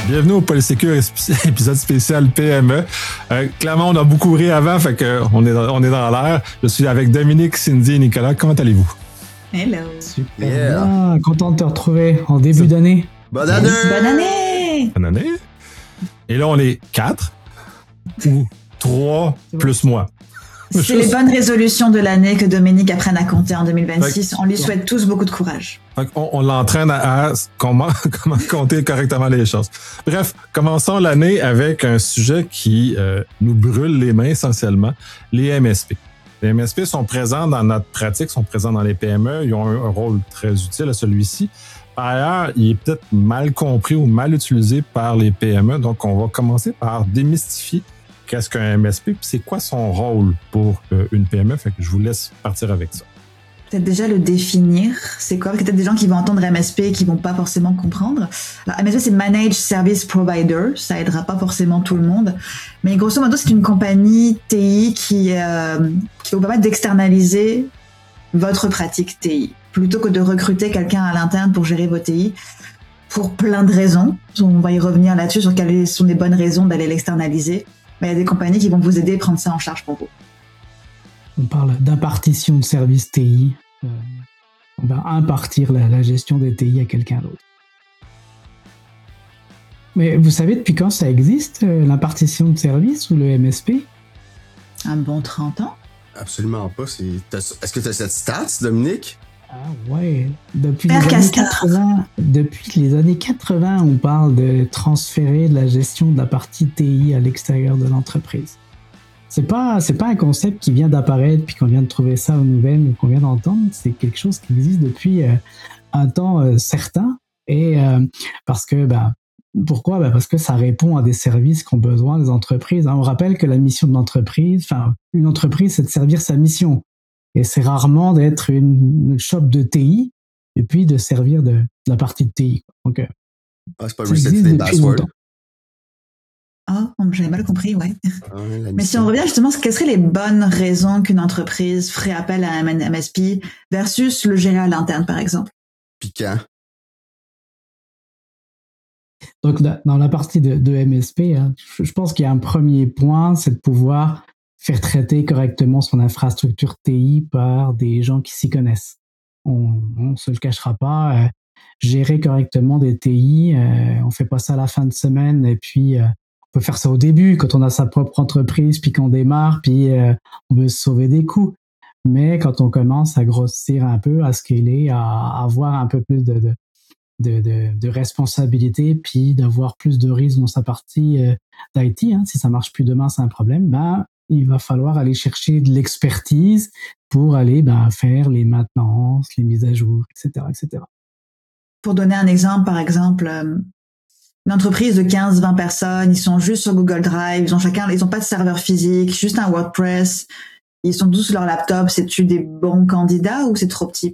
Bienvenue au Polysécure épisode spécial PME. Clairement, on a beaucoup ri avant, fait que on est dans l'air. Je suis avec Dominique, Cindy et Nicolas. Comment allez-vous? Hello. Super bien. Content de te retrouver en début d'année. Bonne année! Bonne année! Bonne année! Et là, on est 4 ou 3 plus moi. C'est les bonnes résolutions de l'année que Dominique apprenne à compter en 2026. On lui souhaite tous beaucoup de courage. On l'entraîne à comment compter correctement les choses. Bref, commençons l'année avec un sujet qui nous brûle les mains essentiellement, les MSP. Les MSP sont présents dans notre pratique, sont présents dans les PME. Ils ont un rôle très utile à celui-ci. Par ailleurs, il est peut-être mal compris ou mal utilisé par les PME. Donc, on va commencer par démystifier qu'est-ce qu'un MSP, puis c'est quoi son rôle pour une PME. Fait que je vous laisse partir avec ça. Peut-être déjà le définir. C'est quoi? Peut-être des gens qui vont entendre MSP et qui vont pas forcément comprendre. Alors, MSP, c'est Managed Service Provider. Ça aidera pas forcément tout le monde. Mais grosso modo, c'est une compagnie TI qui vous permettre d'externaliser votre pratique TI. Plutôt que de recruter quelqu'un à l'interne pour gérer vos TI. Pour plein de raisons. On va y revenir là-dessus sur quelles sont les bonnes raisons d'aller l'externaliser. Mais il y a des compagnies qui vont vous aider à prendre ça en charge pour vous. On parle d'impartition de services TI. On va impartir la gestion des TI à quelqu'un d'autre. Mais vous savez depuis quand ça existe, l'impartition de services ou le MSP? Un bon 30 ans? Absolument pas. Est-ce que tu as cette stats, Dominique? Ah ouais. Depuis les années 80, on parle de transférer de la gestion de la partie TI à l'extérieur de l'entreprise. C'est pas un concept qui vient d'apparaître puis qu'on vient de trouver ça aux nouvelles ou qu'on vient d'entendre. C'est quelque chose qui existe depuis un temps certain. Et parce que pourquoi? Parce que ça répond à des services qu'ont besoin des entreprises. On rappelle que la mission de l'entreprise, une entreprise, c'est de servir sa mission. Et c'est rarement d'être une shop de TI et puis de servir de la partie de TI. Donc, c'est pas reset les passwords. Ah, j'avais mal compris, ouais. Mais si on revient justement, quelles seraient les bonnes raisons qu'une entreprise ferait appel à un MSP versus le gérer à l'interne, par exemple? Piquant. Donc, dans la partie de MSP, je pense qu'il y a un premier point, c'est de pouvoir faire traiter correctement son infrastructure TI par des gens qui s'y connaissent. On se le cachera pas. Gérer correctement des TI, on fait pas ça à la fin de semaine et puis on peut faire ça au début quand on a sa propre entreprise puis qu'on démarre puis on veut se sauver des coûts. Mais quand on commence à grossir un peu, à scaler, à avoir un peu plus de responsabilité puis d'avoir plus de risques dans sa partie d'IT, si ça marche plus demain, c'est un problème, il va falloir aller chercher de l'expertise pour aller faire les maintenances, les mises à jour, etc., etc. Pour donner un exemple, par exemple, une entreprise de 15-20 personnes, ils sont juste sur Google Drive, ils ont pas de serveur physique, juste un WordPress, ils sont tous sur leur laptop. C'est-tu des bons candidats ou c'est trop petit?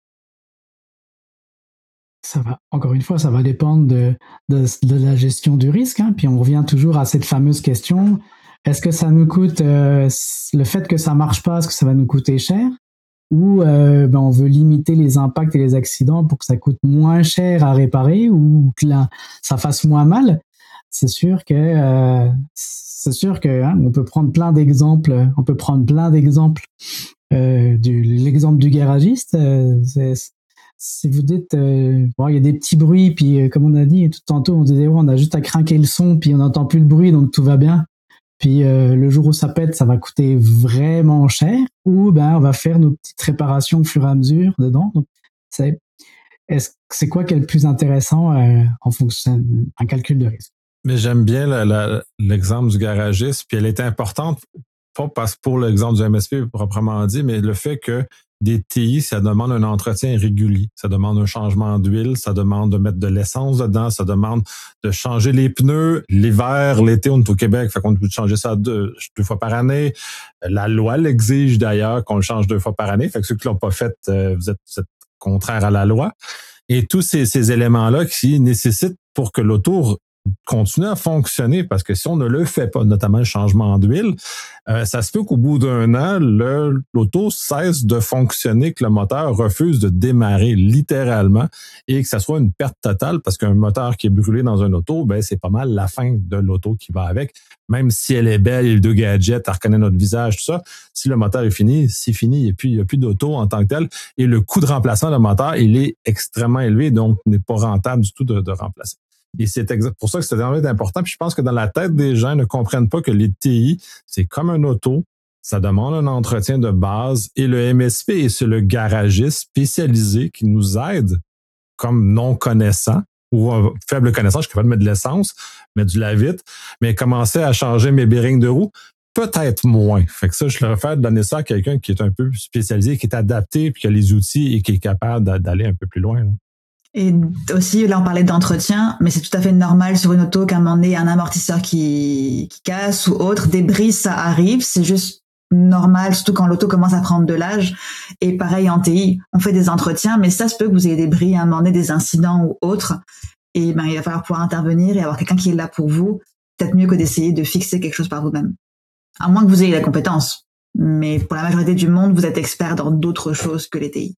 Encore une fois, ça va dépendre de la gestion du risque, puis on revient toujours à cette fameuse question. Est-ce que ça nous coûte, le fait que ça marche pas, est-ce que ça va nous coûter cher? Ou on veut limiter les impacts et les accidents pour que ça coûte moins cher à réparer ou que ça fasse moins mal? C'est sûr que on peut prendre plein d'exemples. On peut prendre plein d'exemples. L'exemple du garagiste, si vous dites, il y a des petits bruits, puis comme on a dit tout tantôt, on disait on a juste à craquer le son, puis on n'entend plus le bruit, donc tout va bien. Puis le jour où ça pète, ça va coûter vraiment cher. Ou on va faire nos petites réparations au fur et à mesure dedans. Donc, c'est quoi qui est le plus intéressant en fonction d'un calcul de risque? Mais j'aime bien l'exemple du garagiste. Puis elle est importante, pas parce pour l'exemple du MSP proprement dit, mais le fait que des TI, ça demande un entretien régulier. Ça demande un changement d'huile, ça demande de mettre de l'essence dedans, ça demande de changer les pneus. L'hiver, l'été, on est au Québec, fait qu'on peut changer ça deux fois par année. La loi l'exige d'ailleurs qu'on le change 2 fois par année. Fait que ceux qui l'ont pas fait, vous êtes contraire à la loi. Et tous ces éléments-là qui nécessitent pour que l'auto continuer à fonctionner, parce que si on ne le fait pas, notamment le changement d'huile, ça se peut qu'au bout d'un an, l'auto cesse de fonctionner, que le moteur refuse de démarrer littéralement et que ça soit une perte totale, parce qu'un moteur qui est brûlé dans un auto, ben c'est pas mal la fin de l'auto qui va avec. Même si elle est belle, il y a deux gadgets, elle reconnaît notre visage, tout ça, si le moteur est fini, c'est fini, et puis il n'y a plus d'auto en tant que tel. Et le coût de remplacement de moteur, il est extrêmement élevé, donc n'est pas rentable du tout de remplacer. Et c'est pour ça que c'est vraiment important. Puis je pense que dans la tête des gens, ils ne comprennent pas que les TI, c'est comme un auto, ça demande un entretien de base, et le MSP, c'est le garagiste spécialisé qui nous aide comme non connaissant ou faible connaissance. Je suis capable de mettre de l'essence, mettre du lave-vitre, mais commencer à changer mes bearings de roue, peut-être moins. Fait que ça, je le refais de donner ça à quelqu'un qui est un peu spécialisé, qui est adapté, puis qui a les outils et qui est capable d'aller un peu plus loin, là. Et aussi, là, on parlait d'entretien, mais c'est tout à fait normal sur une auto qu'à un moment donné, un amortisseur qui casse ou autre, des brises, ça arrive. C'est juste normal, surtout quand l'auto commence à prendre de l'âge. Et pareil, en TI, on fait des entretiens, mais ça se peut que vous ayez des bris, à un moment donné, des incidents ou autres. Et ben, il va falloir pouvoir intervenir et avoir quelqu'un qui est là pour vous. Peut-être mieux que d'essayer de fixer quelque chose par vous-même. À moins que vous ayez la compétence. Mais pour la majorité du monde, vous êtes expert dans d'autres choses que les TI.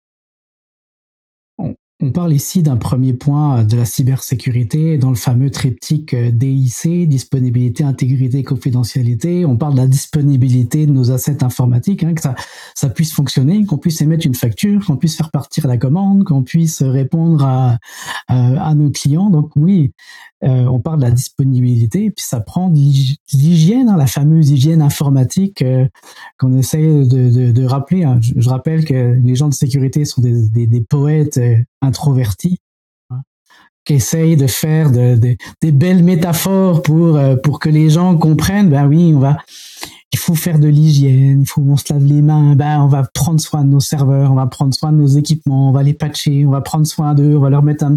On parle ici d'un premier point de la cybersécurité dans le fameux triptyque DIC, disponibilité, intégrité, confidentialité. On parle de la disponibilité de nos assets informatiques, que ça puisse fonctionner, qu'on puisse émettre une facture, qu'on puisse faire partir la commande, qu'on puisse répondre à nos clients. Donc oui, on parle de la disponibilité, et puis ça prend de l'hygiène, la fameuse hygiène informatique qu'on essaie de rappeler. Je rappelle que les gens de sécurité sont des poètes introvertis, qui essayent de faire des belles métaphores pour que les gens comprennent. Ben oui, il faut faire de l'hygiène, on se lave les mains, on va prendre soin de nos serveurs, on va prendre soin de nos équipements, on va les patcher, on va prendre soin d'eux, on va leur mettre un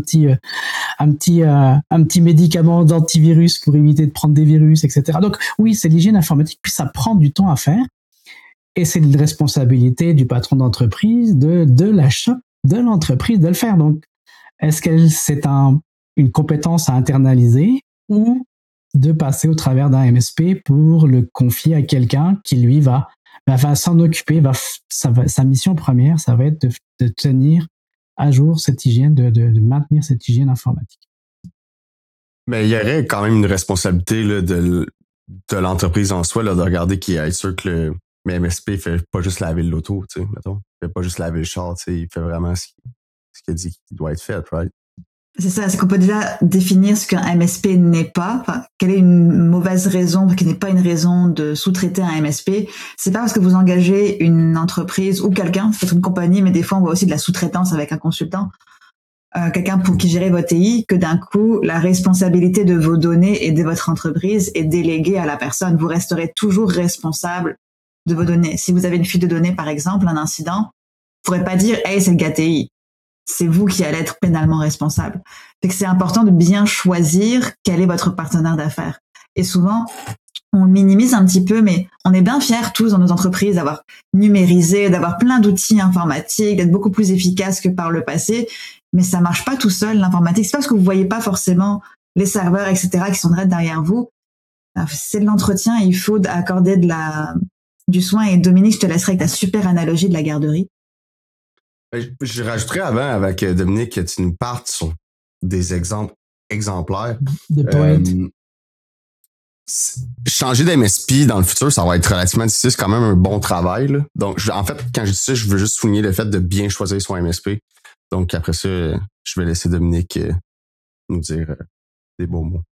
petit médicament d'antivirus pour éviter de prendre des virus, etc. Donc oui, c'est l'hygiène informatique, puis ça prend du temps à faire, et c'est une responsabilité du patron d'entreprise, de l'achat de l'entreprise de le faire. Donc, est-ce que c'est une compétence à internaliser ou de passer au travers d'un MSP pour le confier à quelqu'un qui, lui, va s'en occuper, sa mission première, ça va être de tenir à jour cette hygiène, de maintenir cette hygiène informatique. Mais il y aurait quand même une responsabilité là, de l'entreprise en soi, là, de regarder qu'il est sûr que le MSP fait pas juste laver l'auto, tu sais, mettons. Il fait pas juste laver le char, tu sais, il fait vraiment ce qu'il dit qu'il doit être fait, right? C'est ça, c'est qu'on peut déjà définir ce qu'un MSP n'est pas. Enfin, quelle est une mauvaise raison, qui n'est pas une raison de sous-traiter un MSP. C'est pas parce que vous engagez une entreprise ou quelqu'un, c'est une compagnie, mais des fois on voit aussi de la sous-traitance avec un consultant, quelqu'un pour qui gérer votre TI, que d'un coup, la responsabilité de vos données et de votre entreprise est déléguée à la personne. Vous resterez toujours responsable de vos données. Si vous avez une fuite de données, par exemple, un incident, vous pourrez pas dire « Hey, c'est le gars TI ». C'est vous qui allez être pénalement responsable. Fait que c'est important de bien choisir quel est votre partenaire d'affaires. Et souvent, on minimise un petit peu, mais on est bien fiers tous dans nos entreprises d'avoir numérisé, d'avoir plein d'outils informatiques, d'être beaucoup plus efficaces que par le passé. Mais ça marche pas tout seul, l'informatique. C'est pas parce que vous voyez pas forcément les serveurs, etc., qui sont derrière vous. C'est de l'entretien, il faut accorder du soin. Et Dominique, je te laisserai avec ta super analogie de la garderie. Je rajouterais avant, avec Dominique, que tu nous partes sur des exemples exemplaires. De poètes. Changer d'MSP dans le futur, ça va être relativement difficile. C'est quand même un bon travail, là. Donc, en fait, quand je dis ça, je veux juste souligner le fait de bien choisir son MSP. Donc, après ça, je vais laisser Dominique nous dire des beaux mots.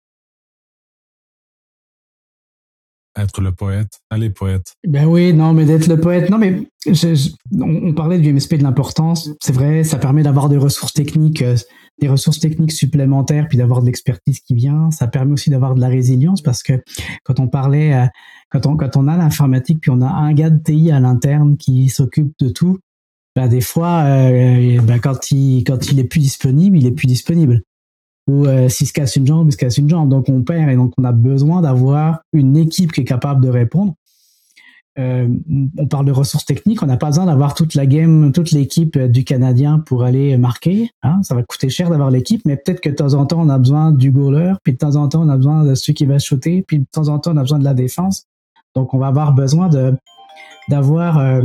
Être le poète. Allez, poète. Ben oui, non, mais d'être le poète. Non, mais on parlait du MSP, de l'importance. C'est vrai, ça permet d'avoir des ressources techniques supplémentaires, puis d'avoir de l'expertise qui vient. Ça permet aussi d'avoir de la résilience, parce que quand on parlait, quand on a l'informatique, puis on a un gars de TI à l'interne qui s'occupe de tout, ben des fois, quand il est plus disponible, il est plus disponible. Ou s'il se casse une jambe, il se casse une jambe. Donc on perd, et donc on a besoin d'avoir une équipe qui est capable de répondre. on parle de ressources techniques, on n'a pas besoin d'avoir toute l'équipe du Canadien pour aller marquer. Hein, ça va coûter cher d'avoir l'équipe, mais peut-être que de temps en temps, on a besoin du goaler, puis de temps en temps, on a besoin de celui qui va shooter, puis de temps en temps, on a besoin de la défense. Donc, on va avoir besoin d'avoir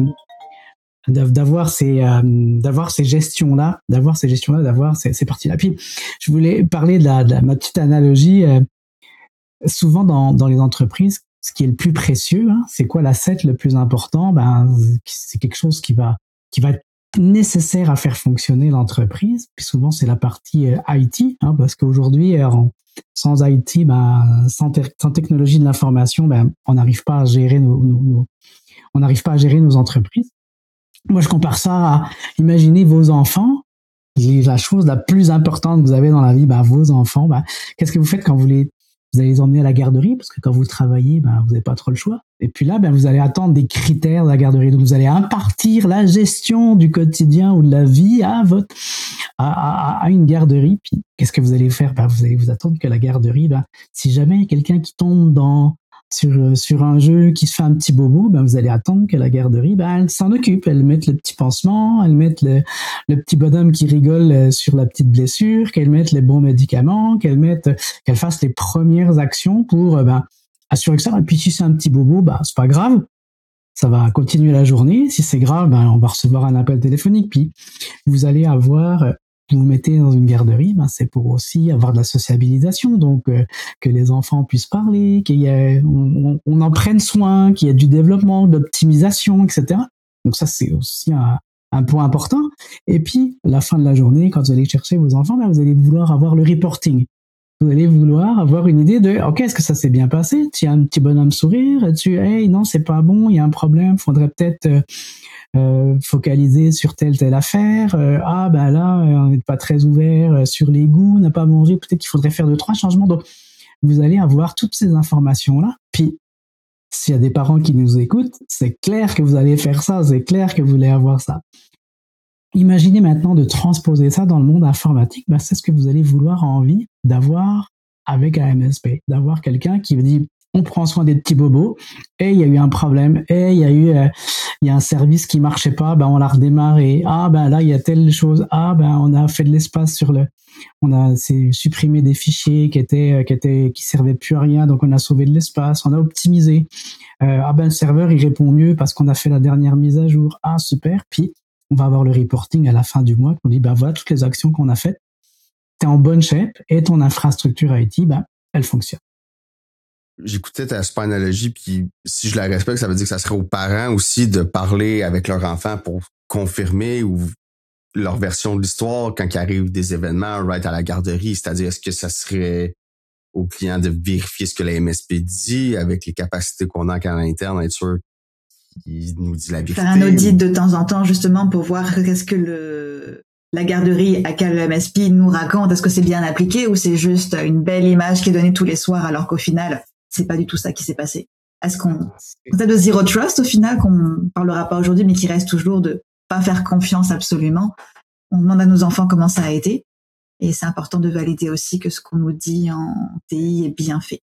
ces gestions-là, d'avoir ces parties-là. Puis, je voulais parler de ma petite analogie. Souvent, dans les entreprises, ce qui est le plus précieux, hein, c'est quoi l'asset le plus important? C'est quelque chose qui va être nécessaire à faire fonctionner l'entreprise. Puis souvent, c'est la partie IT, hein, parce qu'aujourd'hui, sans IT, sans technologie de l'information, on n'arrive pas à gérer nos entreprises. Moi, je compare ça à, imaginez vos enfants. La chose la plus importante que vous avez dans la vie, vos enfants, qu'est-ce que vous faites quand vous allez les emmener à la garderie? Parce que quand vous travaillez, vous n'avez pas trop le choix. Et puis là, vous allez attendre des critères de la garderie. Donc, vous allez impartir la gestion du quotidien ou de la vie à une garderie. Puis, qu'est-ce que vous allez faire? Vous allez vous attendre que la garderie, si jamais il y a quelqu'un qui tombe sur un jeu qui se fait un petit bobo, vous allez attendre que la garderie, elle s'en occupe. Elle mette le petit pansement, elle mette le petit bonhomme qui rigole sur la petite blessure, qu'elle mette les bons médicaments, qu'elle fasse les premières actions pour assurer que ça. Et puis si c'est un petit bobo, c'est pas grave. Ça va continuer la journée. Si c'est grave, on va recevoir un appel téléphonique. Puis vous allez vous mettez dans une garderie, c'est pour aussi avoir de la sociabilisation, donc que les enfants puissent parler, on en prenne soin, qu'il y ait du développement, d'optimisation, etc. Donc ça, c'est aussi un point important. Et puis, à la fin de la journée, quand vous allez chercher vos enfants, vous allez vouloir avoir le reporting. Vous allez vouloir avoir une idée de, OK, est-ce que ça s'est bien passé? Tu as un petit bonhomme sourire? Hey, non, c'est pas bon, il y a un problème, faudrait peut-être focaliser sur telle affaire. Là, on n'est pas très ouvert sur les goûts, on n'a pas mangé, peut-être qu'il faudrait faire 2-3 changements. Donc, vous allez avoir toutes ces informations-là. Puis, s'il y a des parents qui nous écoutent, c'est clair que vous allez faire ça, c'est clair que vous allez avoir ça. Imaginez maintenant de transposer ça dans le monde informatique, c'est ce que vous allez vouloir envie d'avoir avec un MSP, d'avoir quelqu'un qui vous dit on prend soin des petits bobos, et il y a eu un problème, et il y a un service qui marchait pas, on l'a redémarré, là il y a telle chose, on a fait de l'espace on a supprimé des fichiers qui servaient plus à rien, donc on a sauvé de l'espace, on a optimisé, le serveur il répond mieux parce qu'on a fait la dernière mise à jour, super, puis on va avoir le reporting à la fin du mois, qu'on dit voilà toutes les actions qu'on a faites, t'es en bonne shape, et ton infrastructure IT, elle fonctionne. J'écoutais ta super analogie, puis si je la respecte, ça veut dire que ça serait aux parents aussi de parler avec leur enfant pour confirmer ou leur version de l'histoire quand il arrive des événements à la garderie. C'est-à-dire, est-ce que ça serait au client de vérifier ce que la MSP dit avec les capacités qu'on a à l'interne, être sûr qu'il nous dit la vérité? Faire un audit de temps en temps, justement, pour voir qu'est-ce que la garderie à quel MSP nous raconte. Est-ce que c'est bien appliqué ou c'est juste une belle image qui est donnée tous les soirs alors qu'au final, c'est pas du tout ça qui s'est passé. Est-ce qu'on a de zero trust au final qu'on parlera pas aujourd'hui, mais qui reste toujours de pas faire confiance absolument. On demande à nos enfants comment ça a été, et c'est important de valider aussi que ce qu'on nous dit en TI est bien fait.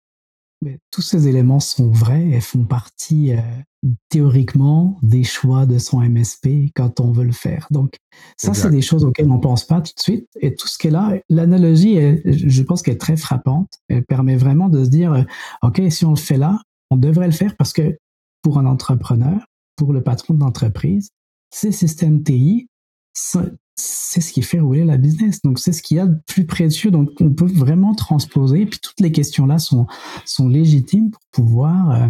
Mais tous ces éléments sont vrais et font partie théoriquement des choix de son MSP quand on veut le faire. Donc ça, exact. C'est des choses auxquelles on pense pas tout de suite. Et tout ce qui est là, l'analogie, je pense qu'elle est très frappante. Elle permet vraiment de se dire, OK, si on le fait là, on devrait le faire parce que pour un entrepreneur, pour le patron de l'entreprise, ces systèmes TI, c'est ce qui fait rouler la business. Donc, c'est ce qu'il y a de plus précieux. Donc, on peut vraiment transposer. Puis, toutes les questions-là sont légitimes pour pouvoir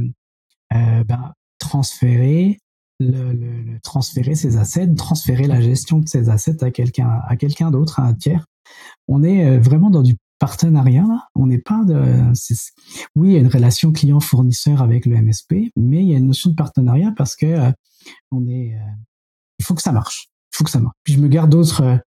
transférer transférer ses assets, transférer la gestion de ses assets à quelqu'un d'autre, à un tiers. On est vraiment dans du partenariat, là. On n'est pas oui, il y a une relation client-fournisseur avec le MSP, mais il y a une notion de partenariat parce que il faut que ça marche. Puis je me garde d'autres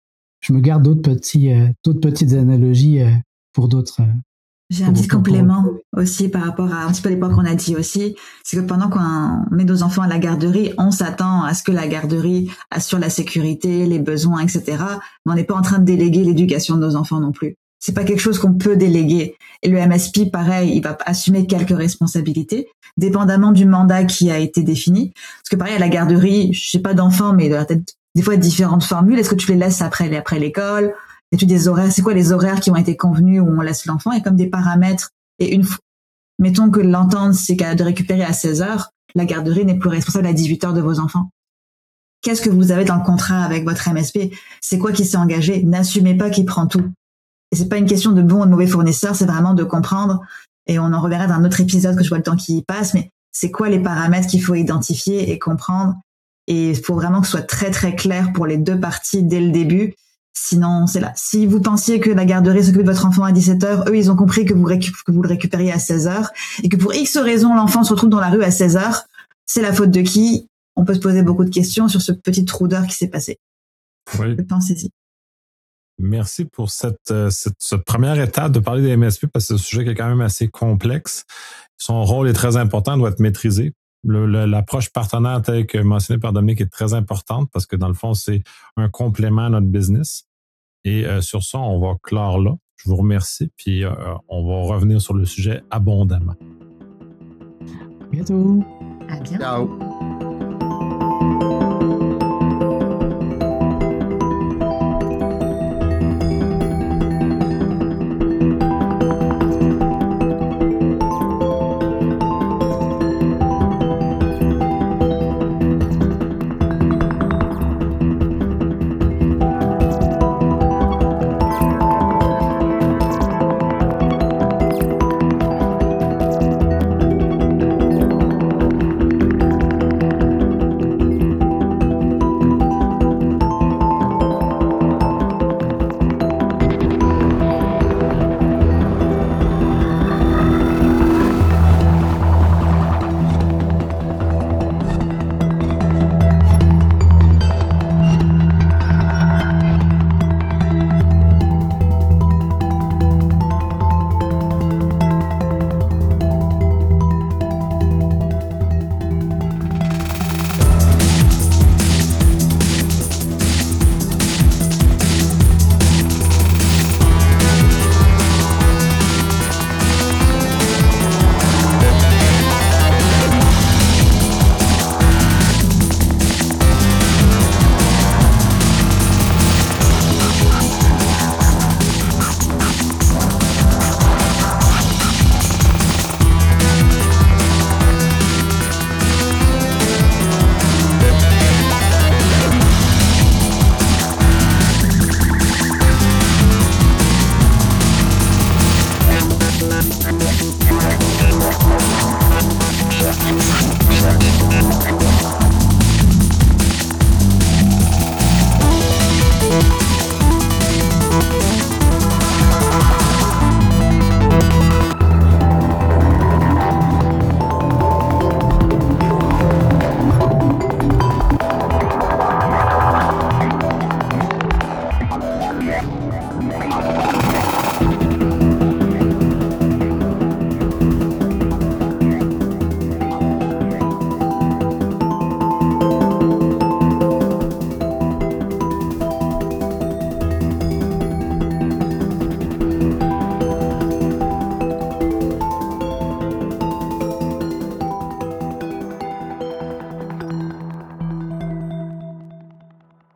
petites analogies pour d'autres. J'ai un petit complément aussi par rapport à un petit peu l'époque qu'on a dit aussi, c'est que pendant qu'on met nos enfants à la garderie, on s'attend à ce que la garderie assure la sécurité, les besoins, etc. Mais on n'est pas en train de déléguer l'éducation de nos enfants non plus. C'est pas quelque chose qu'on peut déléguer. Et le MSP, pareil, il va assumer quelques responsabilités, dépendamment du mandat qui a été défini. Parce que pareil, à la garderie, je sais pas d'enfants, mais peut-être des fois différentes formules. Est-ce que tu les laisses après l'école? As-tu des horaires? C'est quoi les horaires qui ont été convenus où on laisse l'enfant? Il y a comme des paramètres. Et mettons que l'entente, c'est de récupérer à 16 heures, la garderie n'est plus responsable à 18 heures de vos enfants. Qu'est-ce que vous avez dans le contrat avec votre MSP? C'est quoi qui s'est engagé? N'assumez pas qu'il prend tout. Et c'est pas une question de bon ou de mauvais fournisseur, c'est vraiment de comprendre. Et on en reverra dans un autre épisode que je vois le temps qui passe, mais c'est quoi les paramètres qu'il faut identifier et comprendre. Et il faut vraiment que ce soit très très clair pour les deux parties dès le début. Sinon, c'est là. Si vous pensiez que la garderie s'occupe de votre enfant à 17 heures, eux, ils ont compris que vous le récupériez à 16 heures et que pour X raison, l'enfant se retrouve dans la rue à 16 heures, c'est la faute de qui? On peut se poser beaucoup de questions sur ce petit trou d'heure qui s'est passé. Oui. Pensez-y. Merci pour cette première étape de parler des MSP parce que c'est un sujet qui est quand même assez complexe. Son rôle est très important, doit être maîtrisé. L'approche partenaire telle que mentionnée par Dominique est très importante parce que dans le fond, c'est un complément à notre business. Et sur ça, on va clore là. Je vous remercie, puis on va revenir sur le sujet abondamment. À bientôt. À bientôt. Ciao.